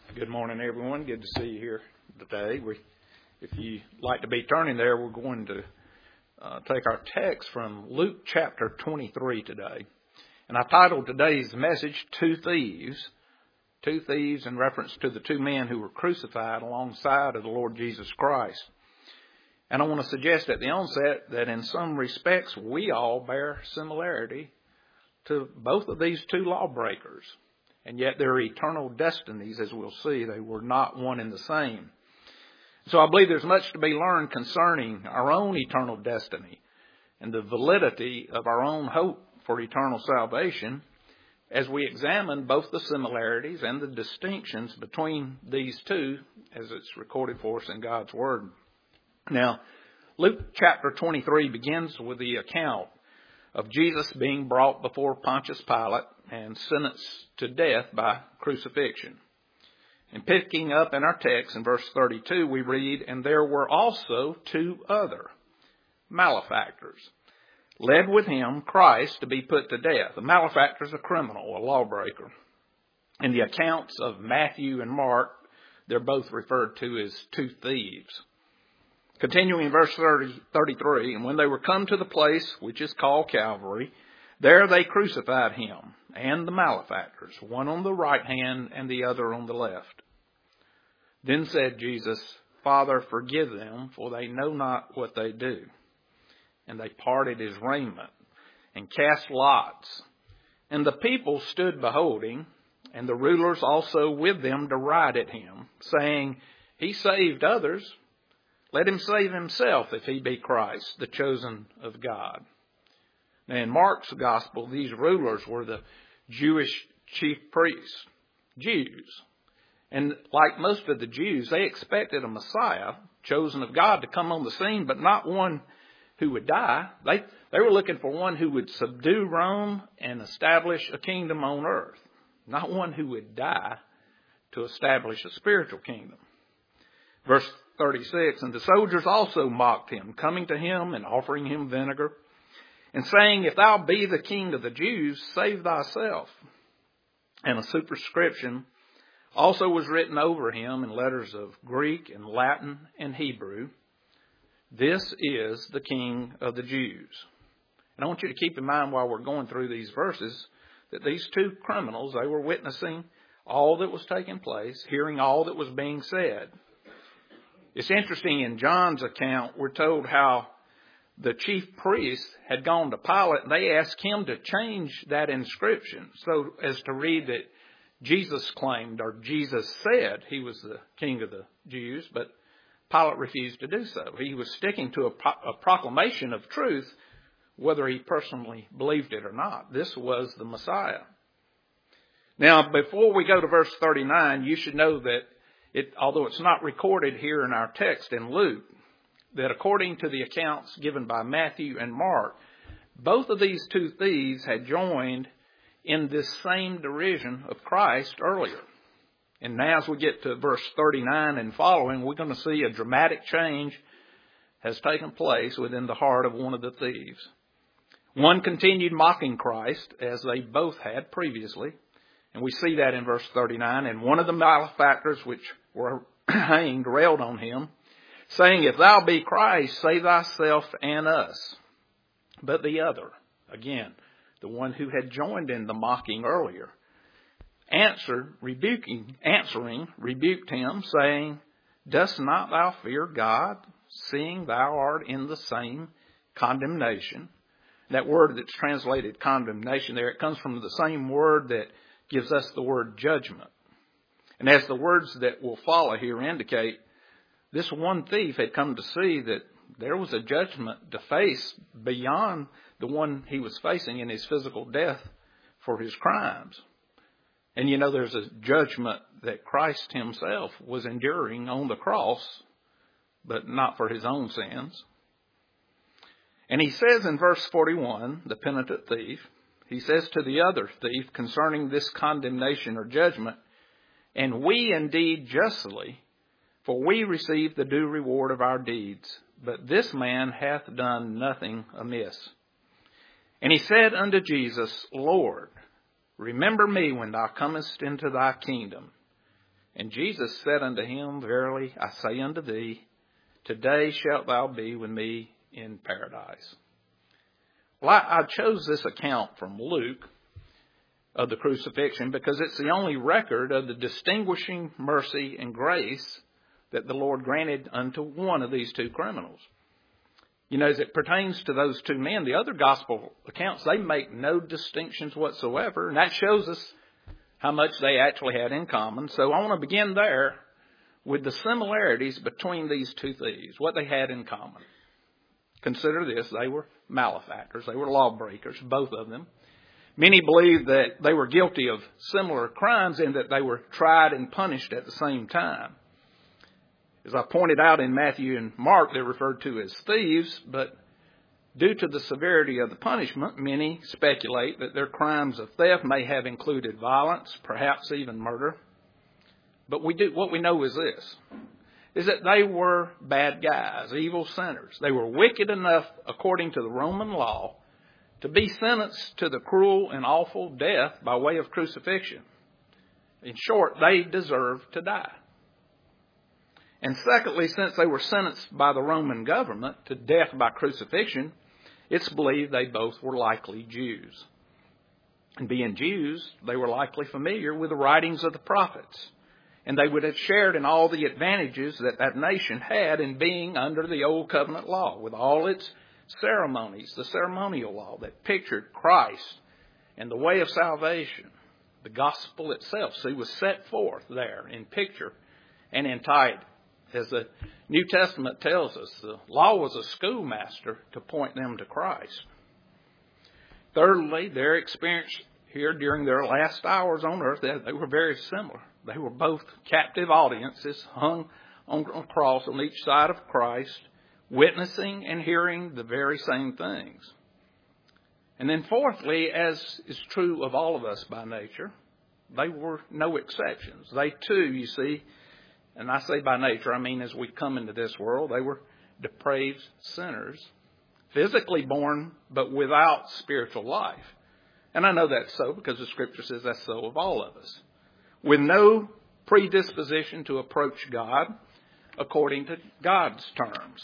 Good morning, everyone. Good to see you here today. If you like to be turning there, we're going to take our text from Luke chapter 23 today. And I titled today's message, Two Thieves. Two thieves in reference to the two men who were crucified alongside of the Lord Jesus Christ. And I want to suggest at the onset that in some respects we all bear similarity to both of these two lawbreakers. And yet their eternal destinies, as we'll see, they were not one and the same. So I believe there's much to be learned concerning our own eternal destiny and the validity of our own hope for eternal salvation as we examine both the similarities and the distinctions between these two as it's recorded for us in God's Word. Now, Luke chapter 23 begins with the account of Jesus being brought before Pontius Pilate and sentenced to death by crucifixion. And picking up in our text in verse 32, we read, "And there were also two other malefactors, led with him, Christ, to be put to death." A malefactor is a criminal, a lawbreaker. In the accounts of Matthew and Mark, they're both referred to as two thieves. Continuing in verse 33, "And when they were come to the place which is called Calvary, there they crucified him and the malefactors, one on the right hand and the other on the left. Then said Jesus, Father, forgive them, for they know not what they do. And they parted his raiment and cast lots. And the people stood beholding, and the rulers also with them derided him, saying, He saved others. Let him save himself if he be Christ, the chosen of God." Now in Mark's gospel, these rulers were the Jewish chief priests, Jews. And like most of the Jews, they expected a Messiah, chosen of God, to come on the scene, but not one who would die. They were looking for one who would subdue Rome and establish a kingdom on earth, not one who would die to establish a spiritual kingdom. Verse 36, "And the soldiers also mocked him, coming to him and offering him vinegar, and saying, If thou be the king of the Jews, save thyself. And a superscription also was written over him in letters of Greek and Latin and Hebrew, This is the King of the Jews." And I want you to keep in mind while we're going through these verses that these two criminals, they were witnessing all that was taking place, hearing all that was being said. It's interesting, in John's account, we're told how the chief priests had gone to Pilate and they asked him to change that inscription so as to read that Jesus claimed or Jesus said he was the King of the Jews, but Pilate refused to do so. He was sticking to a proclamation of truth, whether he personally believed it or not. This was the Messiah. Now, before we go to verse 39, you should know that although it's not recorded here in our text in Luke, that according to the accounts given by Matthew and Mark, both of these two thieves had joined in this same derision of Christ earlier. And now as we get to verse 39 and following, we're going to see a dramatic change has taken place within the heart of one of the thieves. One continued mocking Christ, as they both had previously. And we see that in verse 39. "And one of the malefactors which were hanged railed on him, saying, If thou be Christ, save thyself and us. But the other," again, the one who had joined in the mocking earlier, answering, rebuked him, saying, Dost not thou fear God, seeing thou art in the same condemnation? That word that's translated condemnation there, it comes from the same word that gives us the word judgment. And as the words that will follow here indicate, this one thief had come to see that there was a judgment to face beyond the one he was facing in his physical death for his crimes. And you know, there's a judgment that Christ himself was enduring on the cross, but not for his own sins. And he says in verse 41, the penitent thief, he says to the other thief concerning this condemnation or judgment, "And we indeed justly, for we receive the due reward of our deeds, but this man hath done nothing amiss." And he said unto Jesus, "Lord, remember me when thou comest into thy kingdom." And Jesus said unto him, Verily I say unto thee, today shalt thou be with me in paradise. Well, I chose this account from Luke of the crucifixion because it's the only record of the distinguishing mercy and grace that the Lord granted unto one of these two criminals. You know, as it pertains to those two men, the other gospel accounts, they make no distinctions whatsoever, and that shows us how much they actually had in common. So I want to begin there with the similarities between these two thieves, what they had in common. Consider this, they were malefactors, they were lawbreakers, both of them. Many believe that they were guilty of similar crimes and that they were tried and punished at the same time. As I pointed out in Matthew and Mark, they're referred to as thieves, but due to the severity of the punishment, many speculate that their crimes of theft may have included violence, perhaps even murder. But what we know is this, is that they were bad guys, evil sinners. They were wicked enough, according to the Roman law, to be sentenced to the cruel and awful death by way of crucifixion. In short, they deserved to die. And secondly, since they were sentenced by the Roman government to death by crucifixion, it's believed they both were likely Jews. And being Jews, they were likely familiar with the writings of the prophets. And they would have shared in all the advantages that that nation had in being under the Old Covenant law, with all its ceremonies, the ceremonial law that pictured Christ and the way of salvation. The gospel itself, see, was set forth there in picture and in type. As the New Testament tells us, the law was a schoolmaster to point them to Christ. Thirdly, their experience here during their last hours on earth, they were very similar. They were both captive audiences hung on a cross on each side of Christ, witnessing and hearing the very same things. And then fourthly, as is true of all of us by nature, they were no exceptions. They too, you see, and I say by nature, I mean as we come into this world, they were depraved sinners, physically born, but without spiritual life. And I know that's so because the Scripture says that's so of all of us. With no predisposition to approach God according to God's terms.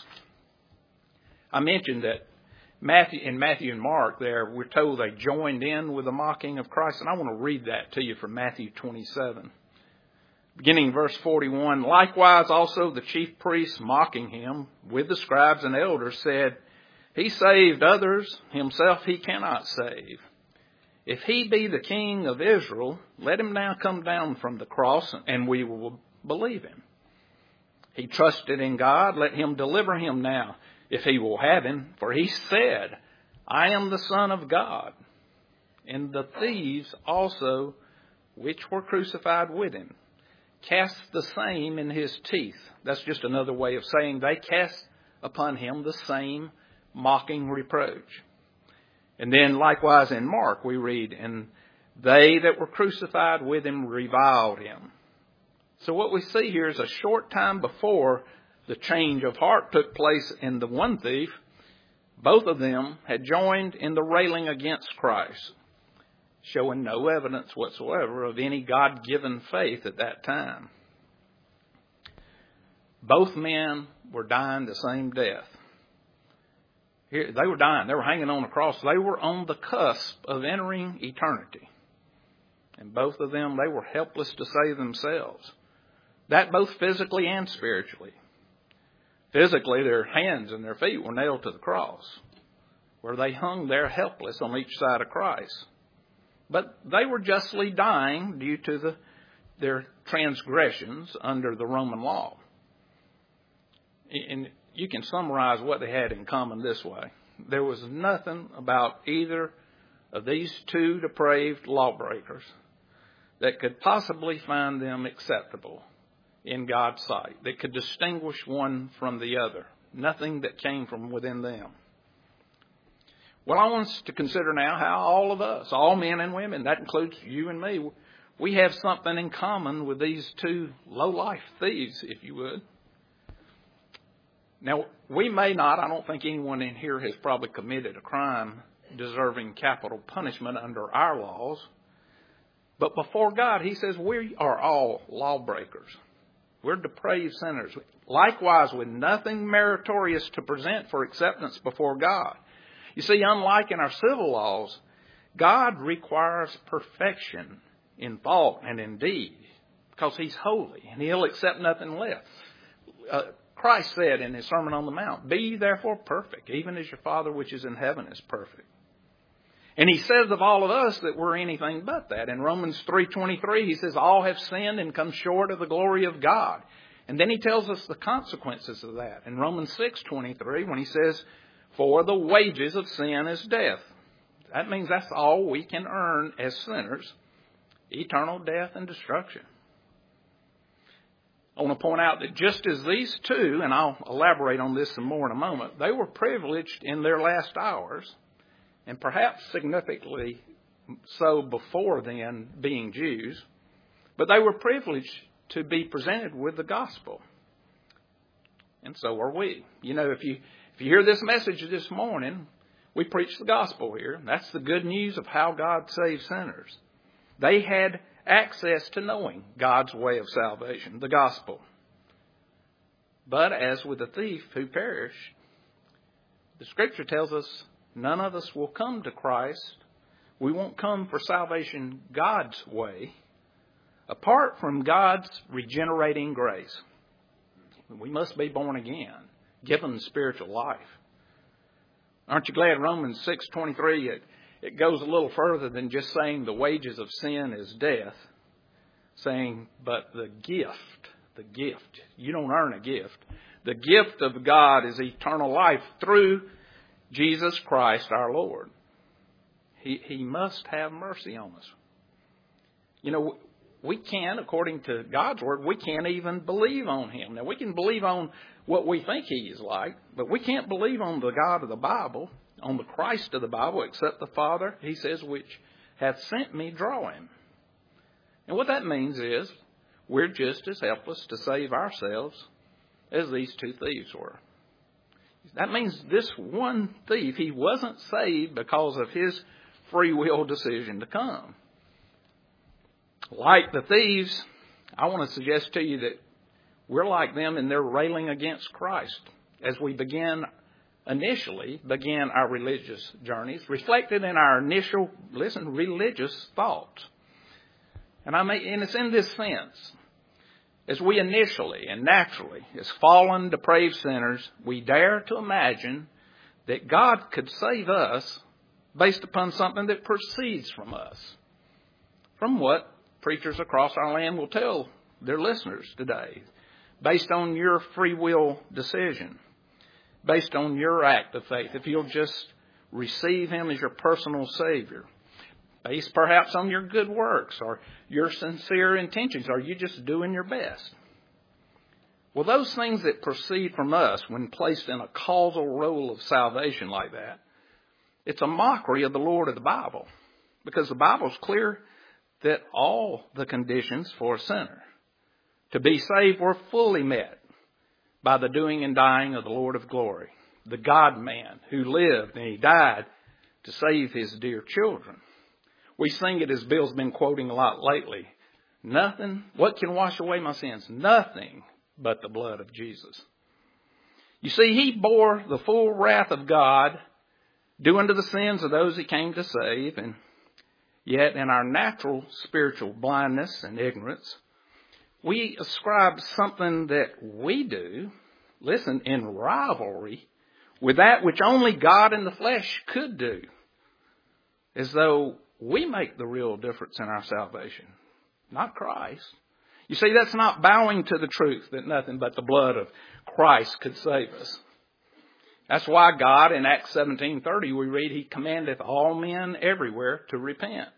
I mentioned that in Matthew and Mark there, we're told they joined in with the mocking of Christ. And I want to read that to you from Matthew 27. Beginning verse 41, likewise also the chief priests mocking him with the scribes and elders said, He saved others, himself he cannot save. If he be the King of Israel, let him now come down from the cross, and we will believe him. He trusted in God, let him deliver him now, if he will have him. For he said, I am the Son of God. And the thieves also, which were crucified with him, cast the same in his teeth. That's just another way of saying they cast upon him the same mocking reproach. And then likewise in Mark we read, and they that were crucified with him reviled him. So what we see here is a short time before the change of heart took place in the one thief, both of them had joined in the railing against Christ, showing no evidence whatsoever of any God-given faith at that time. Both men were dying the same death. Here, they were dying. They were hanging on the cross. They were on the cusp of entering eternity. And both of them, they were helpless to save themselves. That both physically and spiritually. Physically, their hands and their feet were nailed to the cross, where they hung there helpless on each side of Christ. But they were justly dying due to their transgressions under the Roman law. And you can summarize what they had in common this way. There was nothing about either of these two depraved lawbreakers that could possibly find them acceptable in God's sight, that could distinguish one from the other. Nothing that came from within them. Well, I want us to consider now how all of us, all men and women, that includes you and me, we have something in common with these two low-life thieves, if you would. Now, we may not, I don't think anyone in here has probably committed a crime deserving capital punishment under our laws. But before God, he says we are all lawbreakers. We're depraved sinners. Likewise, with nothing meritorious to present for acceptance before God. You see, unlike in our civil laws, God requires perfection in thought and in deed because he's holy and he'll accept nothing less. Christ said in his Sermon on the Mount, "Be ye therefore perfect, even as your Father which is in heaven is perfect." And he says of all of us that we're anything but that. In Romans 3:23, he says, all have sinned and come short of the glory of God. And then he tells us the consequences of that. In Romans 6:23, when he says, for the wages of sin is death. That means that's all we can earn as sinners, eternal death and destruction. I want to point out that just as these two, and I'll elaborate on this some more in a moment, they were privileged in their last hours, and perhaps significantly so before then being Jews, but they were privileged to be presented with the gospel. And so are we. You know, if you hear this message this morning, we preach the gospel here. That's the good news of how God saves sinners. They had access to knowing God's way of salvation, the gospel. But as with the thief who perished, the Scripture tells us none of us will come to Christ. We won't come for salvation God's way, apart from God's regenerating grace. We must be born again, given spiritual life. Aren't you glad Romans 6:23, it goes a little further than just saying the wages of sin is death, saying, but the gift, you don't earn a gift. The gift of God is eternal life through Jesus Christ our Lord. He must have mercy on us. You know, we can, according to God's Word, we can't even believe on Him. Now, we can believe on what we think He is like, but we can't believe on the God of the Bible, on the Christ of the Bible, except the Father, He says, which hath sent me, draw Him. And what that means is we're just as helpless to save ourselves as these two thieves were. That means this one thief, he wasn't saved because of his free will decision to come. Like the thieves, I want to suggest to you that we're like them in their railing against Christ as we initially began our religious journeys, reflected in our initial, religious thoughts. And it's in this sense. As we initially and naturally, as fallen, depraved sinners, we dare to imagine that God could save us based upon something that proceeds from us. From what preachers across our land will tell their listeners today. Based on your free will decision. Based on your act of faith. If you'll just receive Him as your personal Savior. Based perhaps on your good works or your sincere intentions. Are you just doing your best? Well, those things that proceed from us when placed in a causal role of salvation like that, it's a mockery of the Lord of the Bible. Because the Bible's clear that all the conditions for a sinner to be saved were fully met by the doing and dying of the Lord of glory, the God-man who lived and He died to save His dear children. We sing it as Bill's been quoting a lot lately. Nothing, what can wash away my sins? Nothing but the blood of Jesus. You see, He bore the full wrath of God, due unto the sins of those He came to save, and yet in our natural spiritual blindness and ignorance, we ascribe something that we do, in rivalry with that which only God in the flesh could do, as though we make the real difference in our salvation, not Christ. You see, that's not bowing to the truth that nothing but the blood of Christ could save us. That's why God, in Acts 17:30, we read, He commandeth all men everywhere to repent.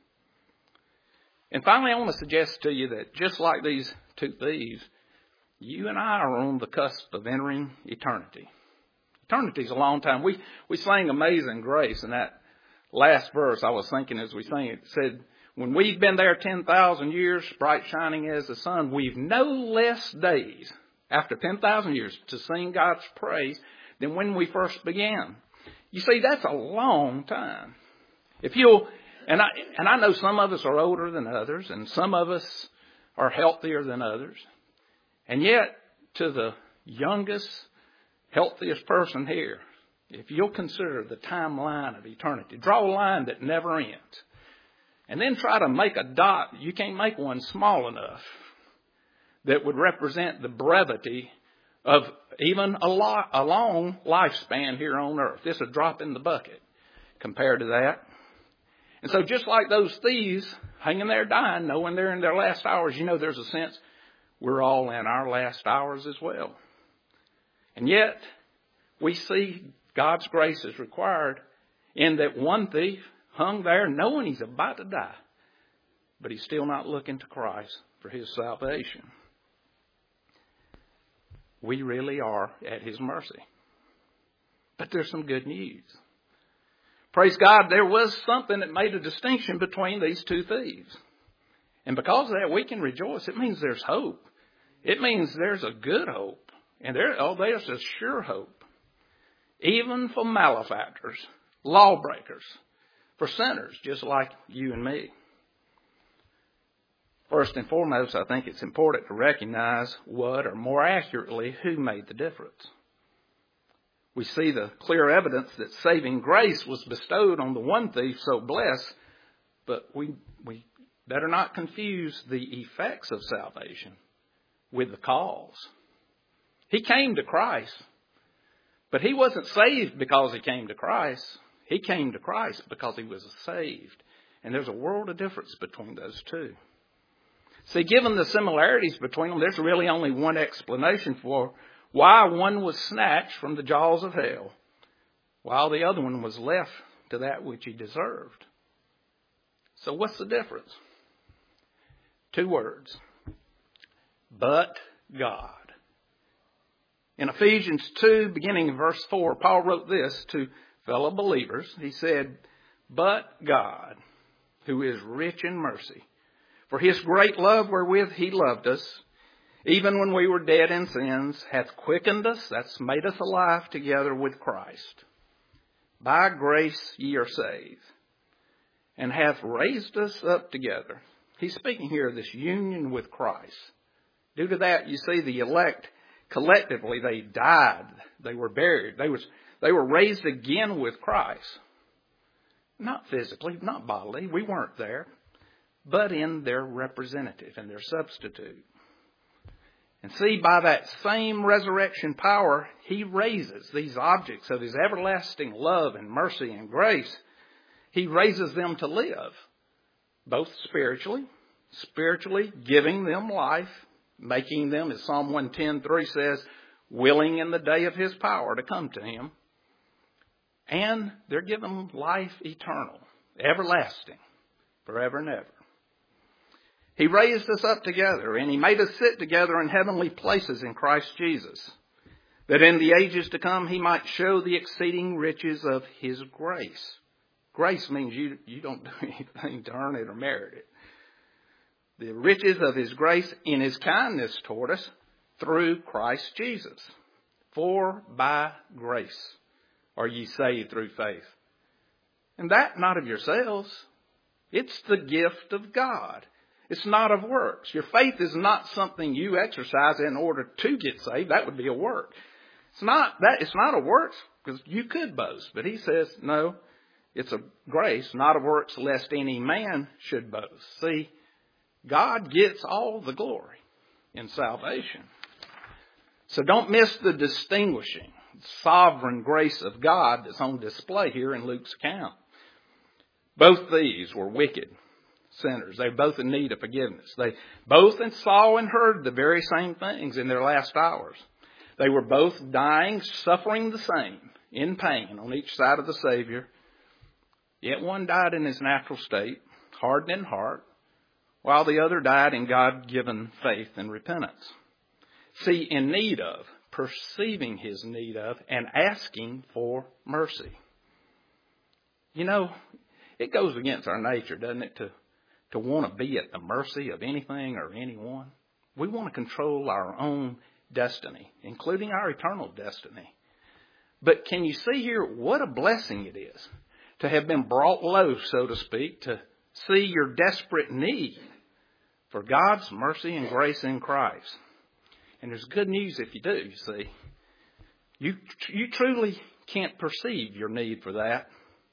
And finally, I want to suggest to you that just like these two thieves, you and I are on the cusp of entering eternity. Eternity is a long time. We sang Amazing Grace, and that last verse, I was thinking as we sang it, said, when we've been there 10,000 years, bright shining as the sun, we've no less days after 10,000 years to sing God's praise than when we first began. You see, that's a long time. If you'll And I know some of us are older than others, and some of us are healthier than others. And yet, to the youngest, healthiest person here, if you'll consider the timeline of eternity, draw a line that never ends, and then try to make a dot. You can't make one small enough that would represent the brevity of even a long lifespan here on earth. This is a drop in the bucket compared to that. And so just like those thieves hanging there dying, knowing they're in their last hours, there's a sense we're all in our last hours as well. And yet, we see God's grace is required in that one thief hung there knowing he's about to die, but he's still not looking to Christ for his salvation. We really are at his mercy. But there's some good news. Praise God, there was something that made a distinction between these two thieves. And because of that, we can rejoice. It means there's hope. It means there's a good hope. And there's a sure hope. Even for malefactors, lawbreakers, for sinners just like you and me. First and foremost, I think it's important to recognize what, or more accurately, who made the difference. We see the clear evidence that saving grace was bestowed on the one thief so blessed, but we better not confuse the effects of salvation with the cause. He came to Christ, but he wasn't saved because he came to Christ. He came to Christ because he was saved. And there's a world of difference between those two. See, given the similarities between them, there's really only one explanation for why one was snatched from the jaws of hell, while the other one was left to that which he deserved. So what's the difference? 2 words. But God. In Ephesians 2, beginning in verse 4, Paul wrote this to fellow believers. He said, "But God, who is rich in mercy, for his great love wherewith he loved us, even when we were dead in sins, hath quickened us," that's made us alive together with Christ. "By grace ye are saved, and hath raised us up together." He's speaking here of this union with Christ. Due to that, you see the elect, collectively, they died. They were buried. They were raised again with Christ. Not physically, not bodily. We weren't there. But in their representative and their substitute. And see, by that same resurrection power, he raises these objects of his everlasting love and mercy and grace. He raises them to live, both spiritually giving them life, making them, as Psalm 110:3 says, willing in the day of his power to come to him. And they're given life eternal, everlasting, forever and ever. He raised us up together, and he made us sit together in heavenly places in Christ Jesus, that in the ages to come he might show the exceeding riches of his grace. Grace means you don't do anything to earn it or merit it. The riches of his grace in his kindness toward us through Christ Jesus. For by grace are ye saved through faith. And that not of yourselves. It's the gift of God. It's not of works. Your faith is not something you exercise in order to get saved. That would be a work. It's not a works, because you could boast. But he says, no, it's a grace, not of works, lest any man should boast. See, God gets all the glory in salvation. So don't miss the distinguishing, sovereign grace of God that's on display here in Luke's account. Both these were wicked sinners. They were both in need of forgiveness. They both saw and heard the very same things in their last hours. They were both dying, suffering the same, in pain on each side of the Savior. Yet one died in his natural state, hardened in heart, while the other died in God-given faith and repentance. See, in need of, perceiving his need of, and asking for mercy. You know, it goes against our nature, doesn't it, to want to be at the mercy of anything or anyone. We want to control our own destiny, including our eternal destiny. But can you see here what a blessing it is to have been brought low, so to speak, to see your desperate need for God's mercy and grace in Christ. And there's good news if you do, you see. You truly can't perceive your need for that.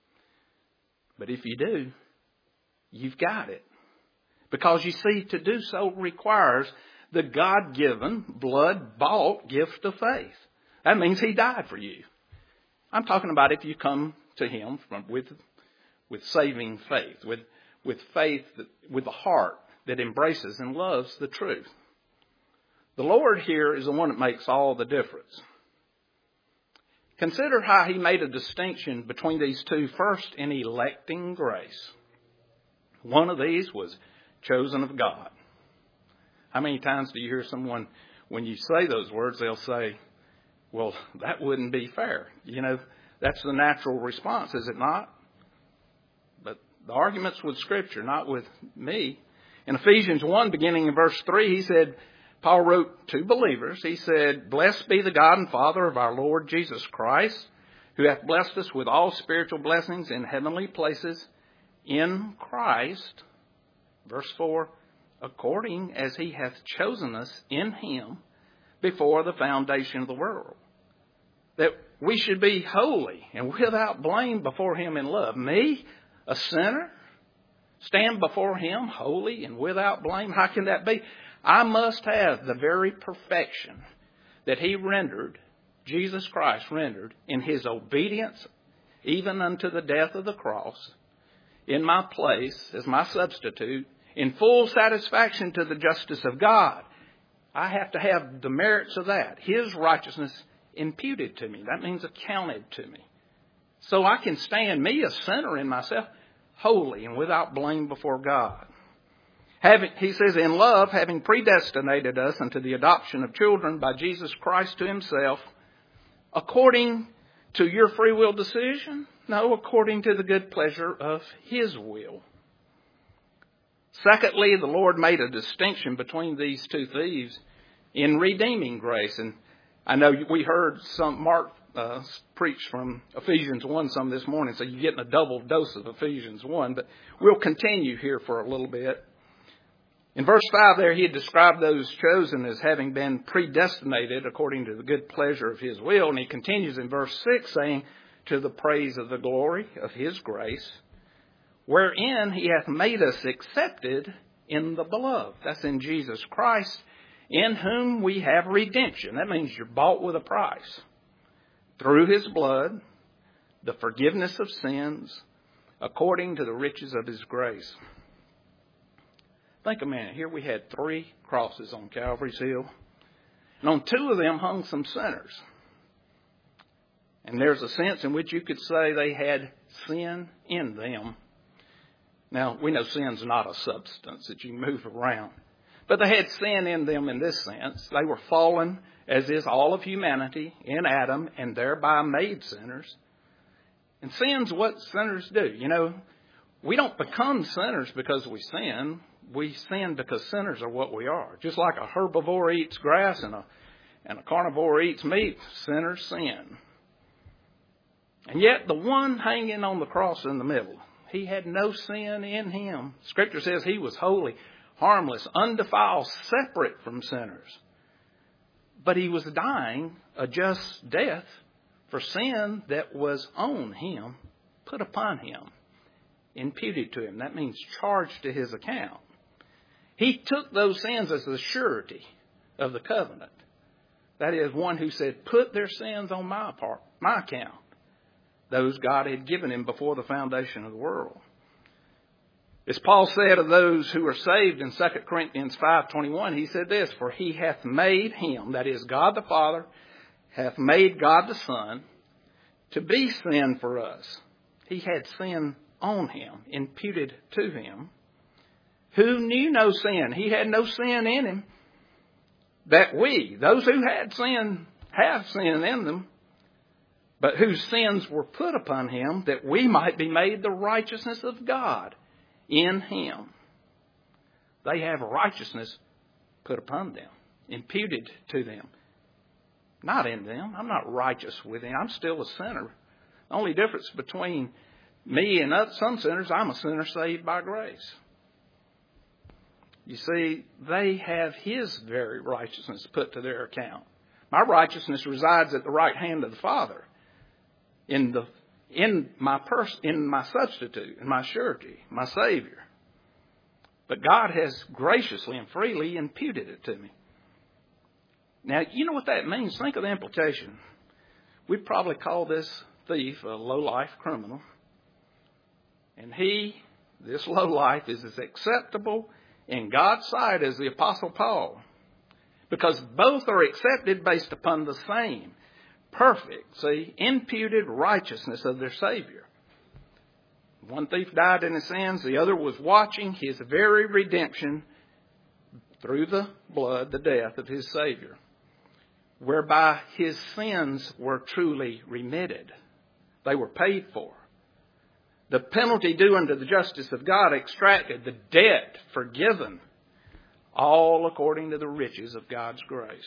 But if you do, you've got it. Because you see, to do so requires the God-given, blood-bought gift of faith. That means He died for you. I'm talking about if you come to Him with saving faith, with faith, with a heart that embraces and loves the truth. The Lord here is the one that makes all the difference. Consider how He made a distinction between these two. First, in electing grace. One of these was chosen of God. How many times do you hear someone, when you say those words, they'll say, well, that wouldn't be fair. You know, that's the natural response, is it not? But the argument's with Scripture, not with me. In Ephesians 1, beginning in verse 3, he said, Paul wrote to believers, he said, Blessed be the God and Father of our Lord Jesus Christ, who hath blessed us with all spiritual blessings in heavenly places in Christ. Verse 4, according as He hath chosen us in Him before the foundation of the world, that we should be holy and without blame before Him in love. Me, a sinner, stand before Him holy and without blame? How can that be? I must have the very perfection that He rendered, Jesus Christ rendered, in His obedience, even unto the death of the cross, in my place as my substitute, in full satisfaction to the justice of God. I have to have the merits of that, His righteousness imputed to me. That means accounted to me. So I can stand, me a sinner in myself, holy and without blame before God. He says, in love, having predestinated us unto the adoption of children by Jesus Christ to Himself, according to your free will decision? No, according to the good pleasure of His will. Secondly, the Lord made a distinction between these two thieves in redeeming grace. And I know we heard Mark preach from Ephesians 1 some this morning, so you're getting a double dose of Ephesians 1. But we'll continue here for a little bit. In verse 5 there, he had described those chosen as having been predestinated according to the good pleasure of His will. And he continues in verse 6 saying, to the praise of the glory of His grace, wherein He hath made us accepted in the beloved. That's in Jesus Christ, in whom we have redemption. That means you're bought with a price. Through His blood, the forgiveness of sins, according to the riches of His grace. Think a minute. Here we had 3 crosses on Calvary's Hill. And on 2 of them hung some sinners. And there's a sense in which you could say they had sin in them. Now, we know sin's not a substance that you move around. But they had sin in them in this sense. They were fallen, as is all of humanity, in Adam, and thereby made sinners. And sin's what sinners do. You know, we don't become sinners because we sin. We sin because sinners are what we are. Just like a herbivore eats grass and a carnivore eats meat, sinners sin. And yet the one hanging on the cross in the middle, He had no sin in Him. Scripture says He was holy, harmless, undefiled, separate from sinners. But He was dying a just death for sin that was on Him, put upon Him, imputed to Him. That means charged to His account. He took those sins as the surety of the covenant. That is, one who said, put their sins on my account. Those God had given Him before the foundation of the world. As Paul said of those who are saved in 2 Corinthians 5:21, he said this, for He hath made Him, that is God the Father, hath made God the Son, to be sin for us. He had sin on Him, imputed to Him, who knew no sin. He had no sin in Him. That we, those who had sin, have sin in them, but whose sins were put upon Him, that we might be made the righteousness of God in Him. They have righteousness put upon them, imputed to them. Not in them. I'm not righteous with them. I'm still a sinner. The only difference between Me and some sinners, I'm a sinner saved by grace. You see, they have His very righteousness put to their account. My righteousness resides at the right hand of the Father in my substitute, in my surety, my Savior. But God has graciously and freely imputed it to me. Now, you know what that means? Think of the implication. We'd probably call this thief a low-life criminal. And this low-life, is as acceptable in God's sight as the Apostle Paul. Because both are accepted based upon the same perfect, imputed righteousness of their Savior. One thief died in his sins. The other was watching his very redemption through the blood, the death of his Savior, whereby his sins were truly remitted. They were paid for. The penalty due unto the justice of God extracted, the debt forgiven, all according to the riches of God's grace.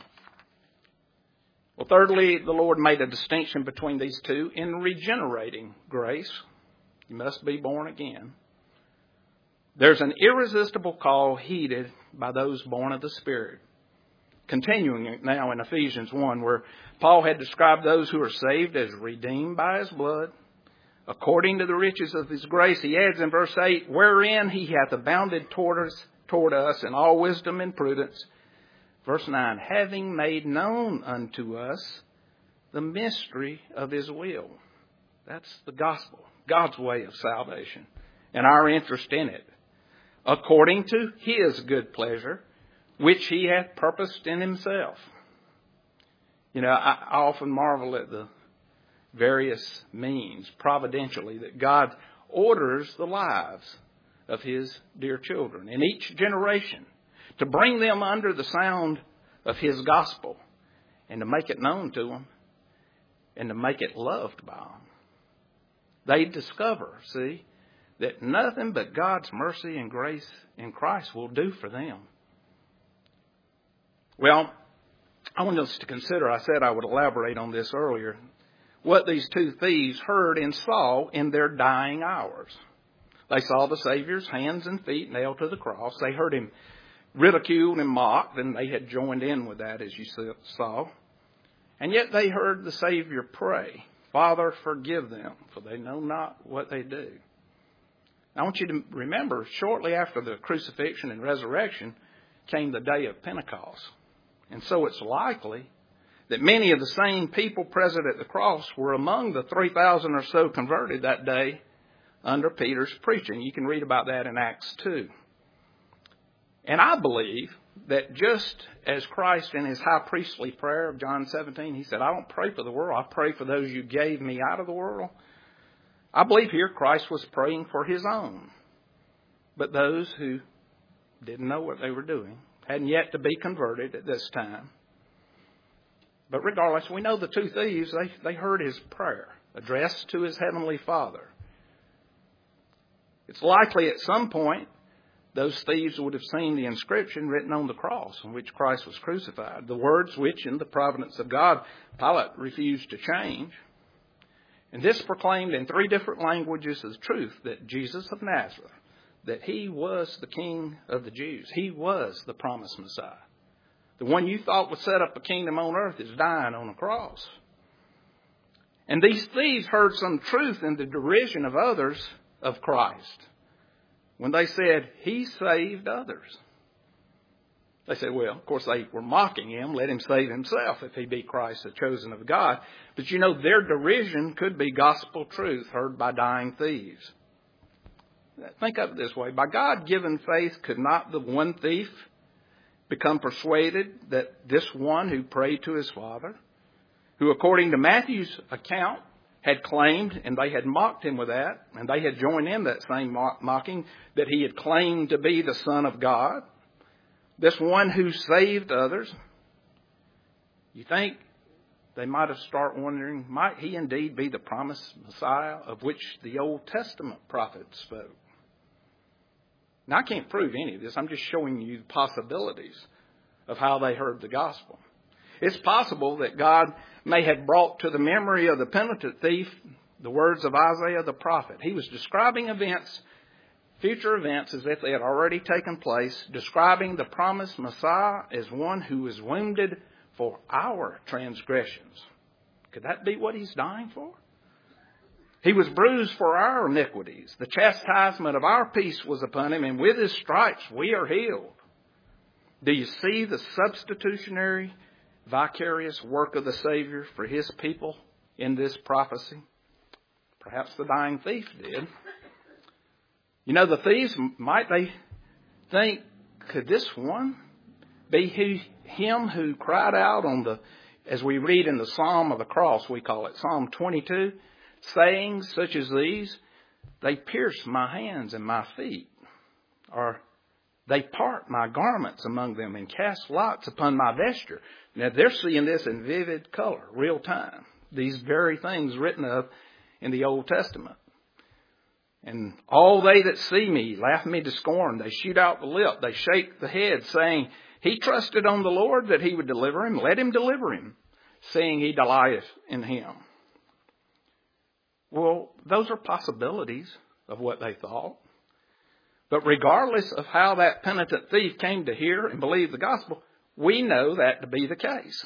Well, thirdly, the Lord made a distinction between these two in regenerating grace. You must be born again. There's an irresistible call heeded by those born of the Spirit. Continuing it now in Ephesians 1, where Paul had described those who are saved as redeemed by His blood, according to the riches of His grace. He adds in verse 8, wherein He hath abounded toward us in all wisdom and prudence. Verse 9, having made known unto us the mystery of His will. That's the gospel, God's way of salvation, and our interest in it, according to His good pleasure, which He hath purposed in Himself. You know, I often marvel at the various means, providentially, that God orders the lives of His dear children in each generation to bring them under the sound of His gospel and to make it known to them and to make it loved by them. They discover, that nothing but God's mercy and grace in Christ will do for them. Well, I want us to consider, I said I would elaborate on this earlier, what these two thieves heard and saw in their dying hours. They saw the Savior's hands and feet nailed to the cross. They heard Him ridiculed and mocked, and they had joined in with that, as you saw. And yet they heard the Savior pray, Father, forgive them, for they know not what they do. I want you to remember, shortly after the crucifixion and resurrection came the day of Pentecost. And so it's likely that many of the same people present at the cross were among the 3,000 or so converted that day under Peter's preaching. You can read about that in Acts 2. And I believe that just as Christ in His high priestly prayer of John 17, He said, I don't pray for the world, I pray for those you gave me out of the world. I believe here Christ was praying for His own. But those who didn't know what they were doing, hadn't yet to be converted at this time. But regardless, we know the two thieves, they heard His prayer addressed to His heavenly Father. It's likely at some point those thieves would have seen the inscription written on the cross on which Christ was crucified. The words which, in the providence of God, Pilate refused to change. And this proclaimed in 3 different languages the truth that Jesus of Nazareth, that He was the King of the Jews. He was the promised Messiah. The one you thought would set up a kingdom on earth is dying on a cross. And these thieves heard some truth in the derision of others of Christ when they said, He saved others. They said, well, of course they were mocking Him. Let Him save Himself if He be Christ, the chosen of God. But you know, their derision could be gospel truth heard by dying thieves. Think of it this way. By God-given faith, could not the one thief become persuaded that this one who prayed to his Father, who according to Matthew's account had claimed, and they had mocked him with that, and they had joined in that same mocking, that he had claimed to be the Son of God, this one who saved others, you think they might have started wondering, might He indeed be the promised Messiah of which the Old Testament prophets spoke? Now, I can't prove any of this. I'm just showing you the possibilities of how they heard the gospel. It's possible that God may have brought to the memory of the penitent thief the words of Isaiah the prophet. He was describing events, future events, as if they had already taken place, describing the promised Messiah as one who was wounded for our transgressions. Could that be what he's dying for? He was bruised for our iniquities. The chastisement of our peace was upon him, and with his stripes we are healed. Do you see the substitutionary, vicarious work of the Savior for his people in this prophecy? Perhaps the dying thief did. You know, the thieves, might they think, could this one be him who cried out on the, as we read in the Psalm of the Cross, we call it, Psalm 22, sayings such as these, they pierce my hands and my feet, or they part my garments among them and cast lots upon my vesture. Now they're seeing this in vivid color, real time. These very things written of in the Old Testament. And all they that see me laugh me to scorn. They shoot out the lip. They shake the head, saying, he trusted on the Lord that he would deliver him. Let him deliver him, seeing he delighteth in him. Well, those are possibilities of what they thought. But regardless of how that penitent thief came to hear and believe the gospel, we know that to be the case.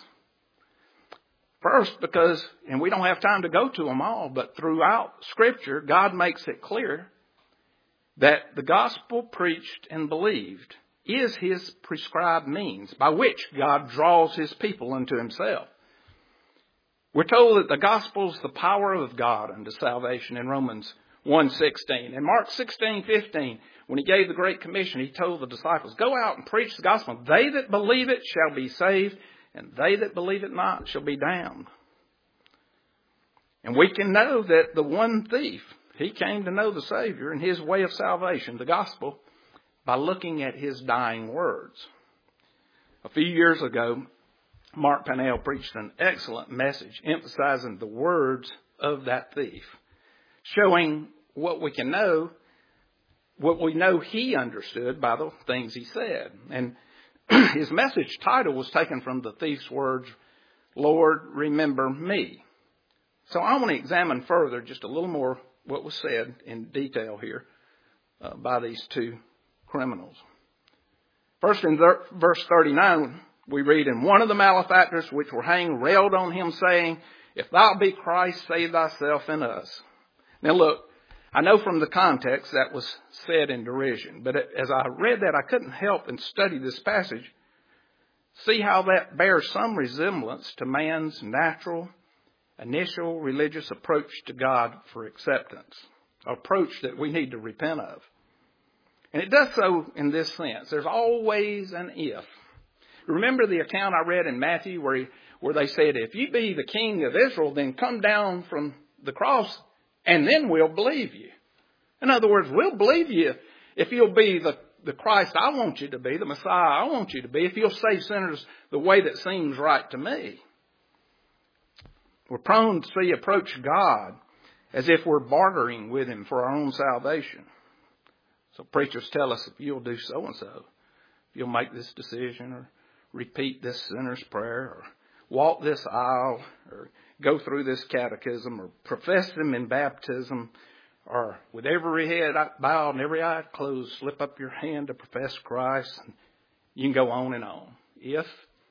First, because, and we don't have time to go to them all, but throughout Scripture, God makes it clear that the gospel preached and believed is his prescribed means by which God draws his people unto himself. We're told that the gospel is the power of God unto salvation in Romans 1:16. In Mark 16:15, when he gave the Great Commission, he told the disciples, go out and preach the gospel. They that believe it shall be saved, and they that believe it not shall be damned. And we can know that the one thief, he came to know the Savior and his way of salvation, the gospel, by looking at his dying words. A few years ago, Mark Pennell preached an excellent message emphasizing the words of that thief, showing what we can know, what we know he understood by the things he said. And his message title was taken from the thief's words, Lord, remember me. So I want to examine further just a little more what was said in detail here by these two criminals. First, in verse 39, we read, and one of the malefactors which were hanged railed on him, saying, if thou be Christ, save thyself and us. Now look, I know from the context that was said in derision, but as I read that, I couldn't help and study this passage, see how that bears some resemblance to man's natural, initial religious approach to God for acceptance, an approach that we need to repent of. And it does so in this sense. There's always an if. Remember the account I read in Matthew where they said, if you be the king of Israel, then come down from the cross and then we'll believe you. In other words, we'll believe you if you'll be the Christ I want you to be, the Messiah I want you to be, if you'll save sinners the way that seems right to me. We're prone to approach God as if we're bartering with him for our own salvation. So preachers tell us, if you'll do so-and-so, if you'll make this decision or repeat this sinner's prayer or walk this aisle or go through this catechism or profess them in baptism or with every head bowed and every eye closed, slip up your hand to profess Christ. And you can go on and on. If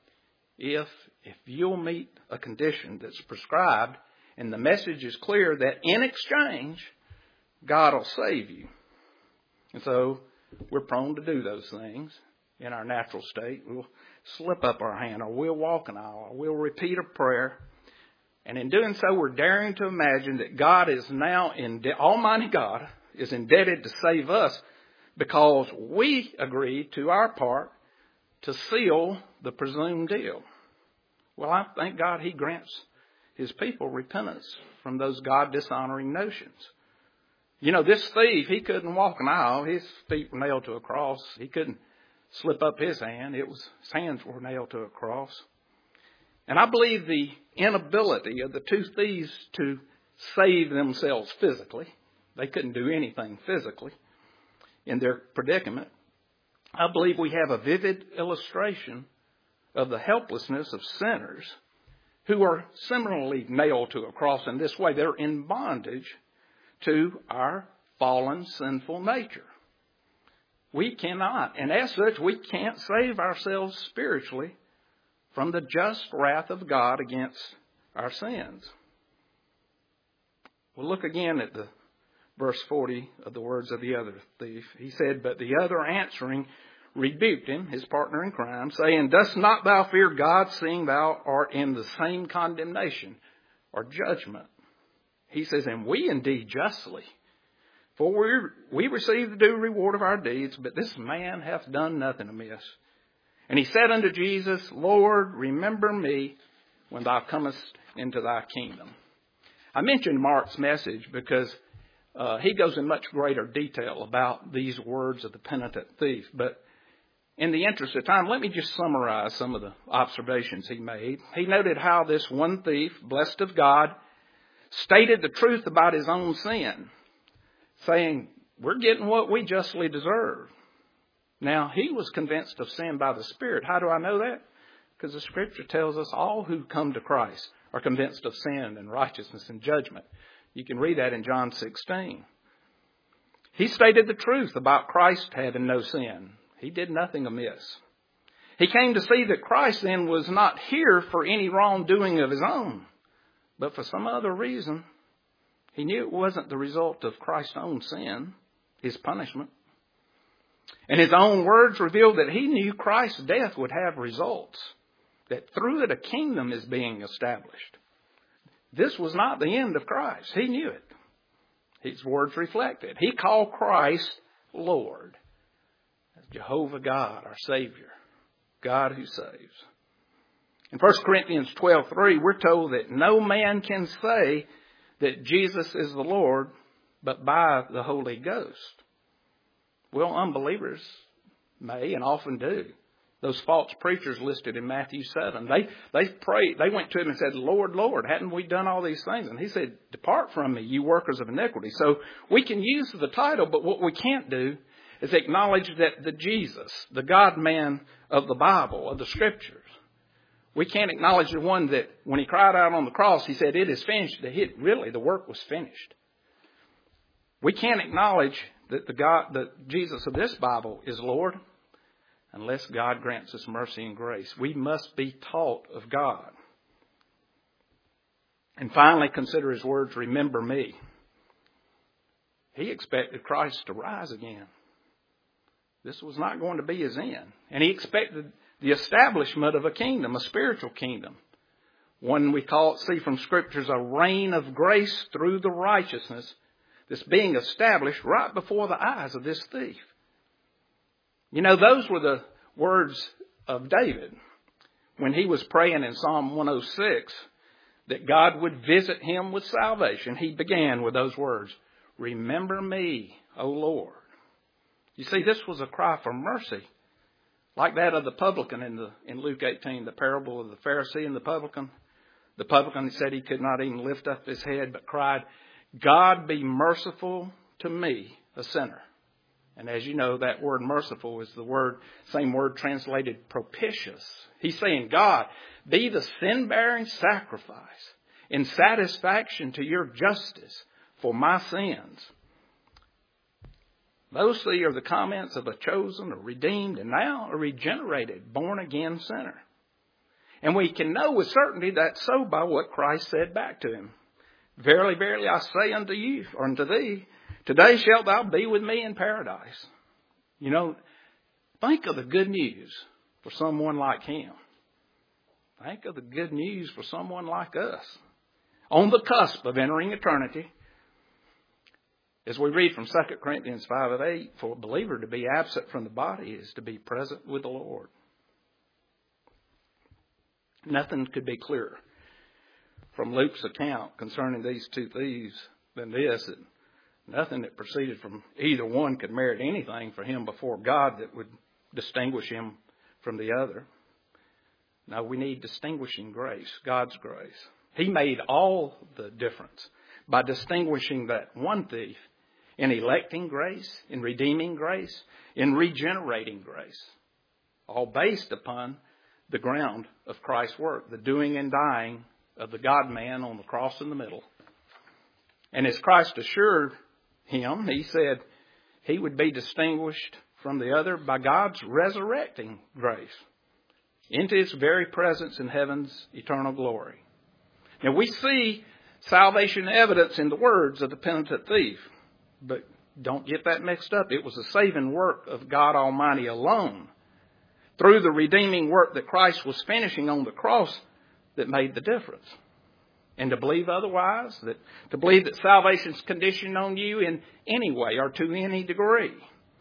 you'll meet a condition that's prescribed and the message is clear that in exchange, God will save you. And so we're prone to do those things in our natural state. We'll slip up our hand or we'll walk an aisle or we'll repeat a prayer. And in doing so, we're daring to imagine that God is now, Almighty God is indebted to save us because we agreed to our part to seal the presumed deal. Well, I thank God he grants his people repentance from those God-dishonoring notions. You know, this thief, he couldn't walk an aisle. His feet were nailed to a cross. He couldn't slip up his hand. His hands were nailed to a cross. And I believe the inability of the two thieves to save themselves physically, they couldn't do anything physically in their predicament. I believe we have a vivid illustration of the helplessness of sinners who are similarly nailed to a cross in this way. They're in bondage to our fallen, sinful nature. We cannot, and as such, we can't save ourselves spiritually from the just wrath of God against our sins. We'll look again at the verse 40 of the words of the other thief. He said, "But the other answering rebuked him," his partner in crime, saying, "Dost not thou fear God, seeing thou art in the same condemnation or judgment?" He says, "And we indeed justly, for we receive the due reward of our deeds, but this man hath done nothing amiss." And he said unto Jesus, "Lord, remember me when thou comest into thy kingdom." I mentioned Mark's message because he goes in much greater detail about these words of the penitent thief. But in the interest of time, let me just summarize some of the observations he made. He noted how this one thief, blessed of God, stated the truth about his own sin, saying, "We're getting what we justly deserve." Now, he was convinced of sin by the Spirit. How do I know that? Because the Scripture tells us all who come to Christ are convinced of sin and righteousness and judgment. You can read that in John 16. He stated the truth about Christ having no sin. He did nothing amiss. He came to see that Christ then was not here for any wrongdoing of his own, but for some other reason. He knew it wasn't the result of Christ's own sin, his punishment. And his own words revealed that he knew Christ's death would have results, that through it a kingdom is being established. This was not the end of Christ. He knew it. His words reflected. He called Christ Lord. Jehovah God, our Savior, God who saves. In 1 Corinthians 12:3, we're told that no man can say that Jesus is the Lord but by the Holy Ghost. Well, unbelievers may and often do. Those false preachers listed in Matthew 7, they prayed, they went to him and said, "Lord, Lord, hadn't we done all these things?" And he said, "Depart from me, you workers of iniquity." So we can use the title, but what we can't do is acknowledge that the Jesus, the God-man of the Bible, of the Scriptures, we can't acknowledge the one that when he cried out on the cross, he said, "It is finished." Really, the work was finished. We can't acknowledge that that Jesus of this Bible is Lord unless God grants us mercy and grace. We must be taught of God. And finally, consider his words, "Remember me." He expected Christ to rise again. This was not going to be his end. And he expected the establishment of a kingdom, a spiritual kingdom. One we see from Scriptures, a reign of grace through the righteousness that's being established right before the eyes of this thief. You know, those were the words of David when he was praying in Psalm 106 that God would visit him with salvation. He began with those words, "Remember me, O Lord." You see, this was a cry for mercy, like that of the publican in Luke 18, the parable of the Pharisee and the publican. The publican said he could not even lift up his head, but cried, "God be merciful to me, a sinner." And as you know, that word merciful is the same word translated propitious. He's saying, "God, be the sin-bearing sacrifice in satisfaction to your justice for my sins." Those three are the comments of a chosen, a redeemed, and now a regenerated, born-again sinner. And we can know with certainty that's so by what Christ said back to him. "Verily, verily, I say unto you, or unto thee, today shalt thou be with me in paradise." You know, think of the good news for someone like him. Think of the good news for someone like us. On the cusp of entering eternity, as we read from 2 Corinthians 5:8, for a believer to be absent from the body is to be present with the Lord. Nothing could be clearer from Luke's account concerning these two thieves than this, that nothing that proceeded from either one could merit anything for him before God that would distinguish him from the other. No, we need distinguishing grace, God's grace. He made all the difference by distinguishing that one thief in electing grace, in redeeming grace, in regenerating grace, all based upon the ground of Christ's work, the doing and dying of the God-man on the cross in the middle. And as Christ assured him, he said he would be distinguished from the other by God's resurrecting grace into His very presence in heaven's eternal glory. Now we see salvation evidence in the words of the penitent thief, but don't get that mixed up. It was the saving work of God Almighty alone, through the redeeming work that Christ was finishing on the cross, that made the difference. And to believe otherwise, to believe that salvation is conditioned on you in any way or to any degree,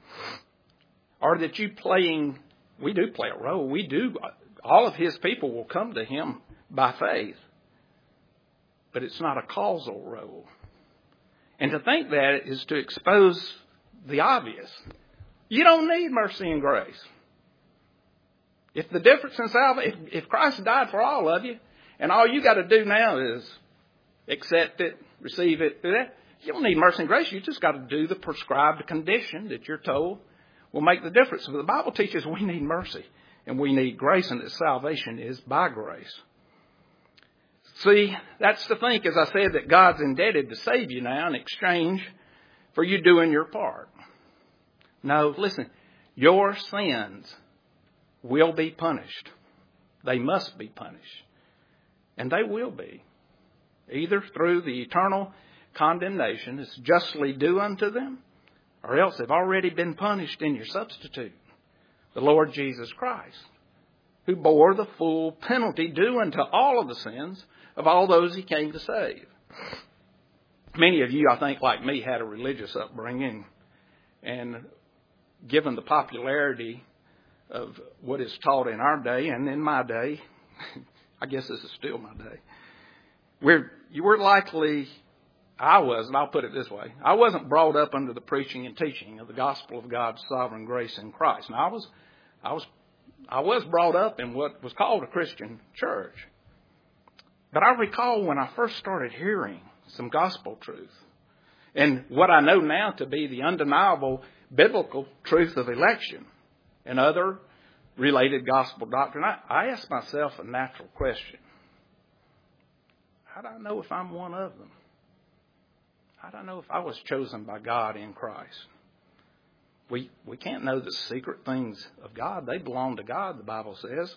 or that we do play a role. All of His people will come to Him by faith. But it's not a causal role. And to think that is to expose the obvious. You don't need mercy and grace. If the difference in salvation, if Christ died for all of you, and all you got to do now is accept it, receive it, do that, you don't need mercy and grace. You just got to do the prescribed condition that you're told will make the difference. But the Bible teaches we need mercy and we need grace, and that salvation is by grace. See, that's to think, as I said, that God's indebted to save you now in exchange for you doing your part. No, listen, your sins will be punished. They must be punished. And they will be. Either through the eternal condemnation that's justly due unto them, or else they've already been punished in your substitute, the Lord Jesus Christ, who bore the full penalty due unto all of the sins of all those He came to save. Many of you, I think, like me, had a religious upbringing. And given the popularity of what is taught in our day and in my day, I guess this is still my day, you were likely, and I'll put it this way, I wasn't brought up under the preaching and teaching of the gospel of God's sovereign grace in Christ. Now, I was brought up in what was called a Christian church. But I recall when I first started hearing some gospel truth, and what I know now to be the undeniable biblical truth of election and other related gospel doctrine, I asked myself a natural question. How do I know if I'm one of them? How do I know if I was chosen by God in Christ? We can't know the secret things of God. They belong to God, the Bible says.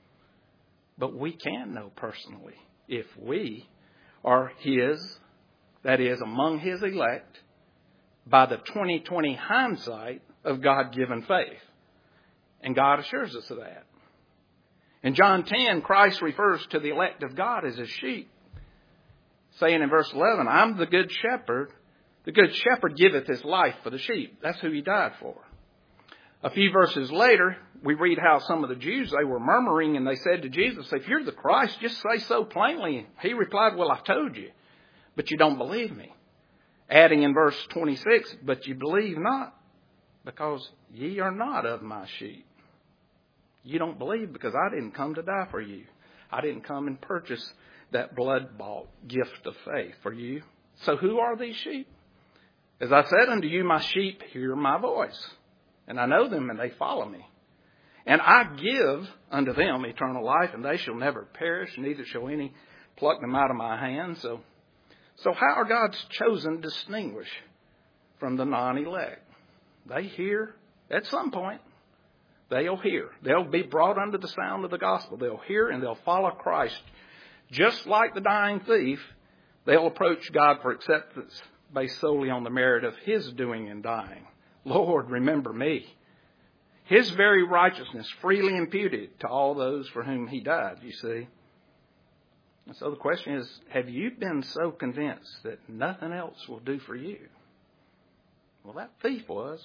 But we can know personally if we are His, that is, among His elect, by the 20/20 hindsight of God-given faith. And God assures us of that. In John 10, Christ refers to the elect of God as His sheep, saying in verse 11, I'm the good shepherd. The good shepherd giveth his life for the sheep. That's who He died for. A few verses later, we read how some of the Jews, they were murmuring, and they said to Jesus, if you're the Christ, just say so plainly. He replied, well, I told you, but you don't believe me. Adding in verse 26, but you believe not, because ye are not of my sheep. You don't believe because I didn't come to die for you. I didn't come and purchase that blood-bought gift of faith for you. So who are these sheep? As I said unto you, my sheep hear my voice, and I know them, and they follow me. And I give unto them eternal life, and they shall never perish, neither shall any pluck them out of my hand. So how are God's chosen distinguished from the non-elect? They hear at some point. They'll hear. They'll be brought under the sound of the gospel. They'll hear and they'll follow Christ. Just like the dying thief, they'll approach God for acceptance based solely on the merit of His doing and dying. Lord, remember me. His very righteousness freely imputed to all those for whom He died, you see. And so the question is, have you been so convinced that nothing else will do for you? Well, that thief was.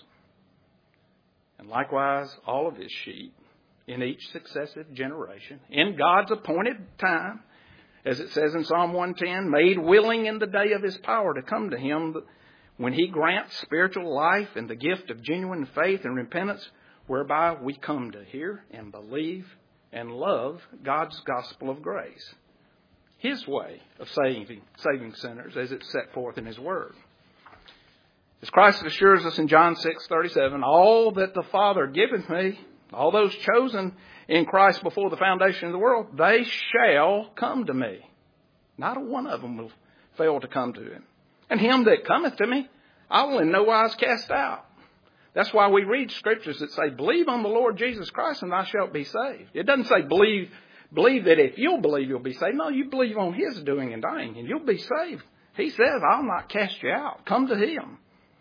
And likewise, all of his sheep in each successive generation, in God's appointed time, as it says in Psalm 110, made willing in the day of His power to come to Him when He grants spiritual life and the gift of genuine faith and repentance, whereby we come to hear and believe and love God's gospel of grace. His way of saving sinners as it's set forth in His Word. As Christ assures us in John 6:37, all that the Father giveth me, all those chosen in Christ before the foundation of the world, they shall come to me. Not a one of them will fail to come to him. And him that cometh to me, I will in no wise cast out. That's why we read scriptures that say, believe on the Lord Jesus Christ and thou shalt be saved. It doesn't say believe that if you'll believe, you'll be saved. No, you believe on his doing and dying and you'll be saved. He says, I'll not cast you out. Come to him.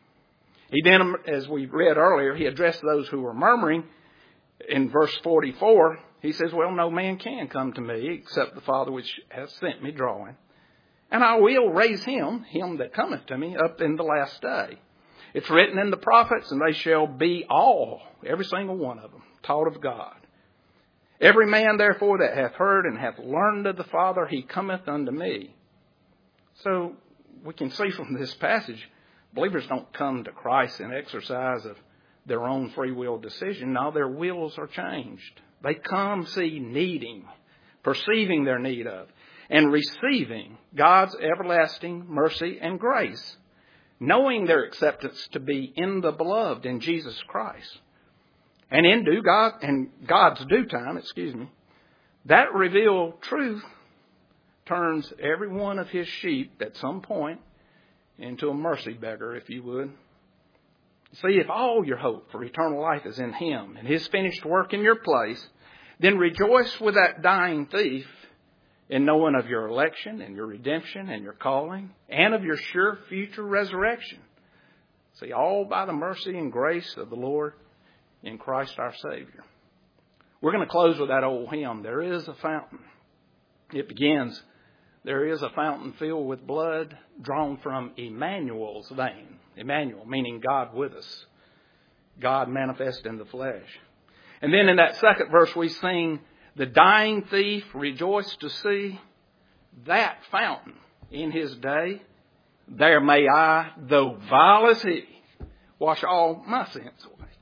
He then, as we read earlier, he addressed those who were murmuring. In verse 44, he says, well, no man can come to me except the Father which has sent me drawing. And I will raise him that cometh to me, up in the last day. It's written in the prophets, and they shall be all, every single one of them, taught of God. Every man, therefore, that hath heard and hath learned of the Father, he cometh unto me. So we can see from this passage, believers don't come to Christ in exercise of their own free will decision. No, their wills are changed. They come see needing, perceiving their need of, and receiving God's everlasting mercy and grace, knowing their acceptance to be in the beloved, in Jesus Christ. And in God's due time, that revealed truth turns every one of his sheep at some point into a mercy beggar, if you would. See, if all your hope for eternal life is in him and his finished work in your place, then rejoice with that dying thief in knowing of your election and your redemption and your calling and of your sure future resurrection. See, all by the mercy and grace of the Lord in Christ our Savior. We're going to close with that old hymn, There is a Fountain. It begins, there is a fountain filled with blood drawn from Emmanuel's vein. Emmanuel, meaning God with us. God manifest in the flesh. And then in that second verse we sing, the dying thief rejoiced to see that fountain in his day. There may I, though vile as he, wash all my sins away.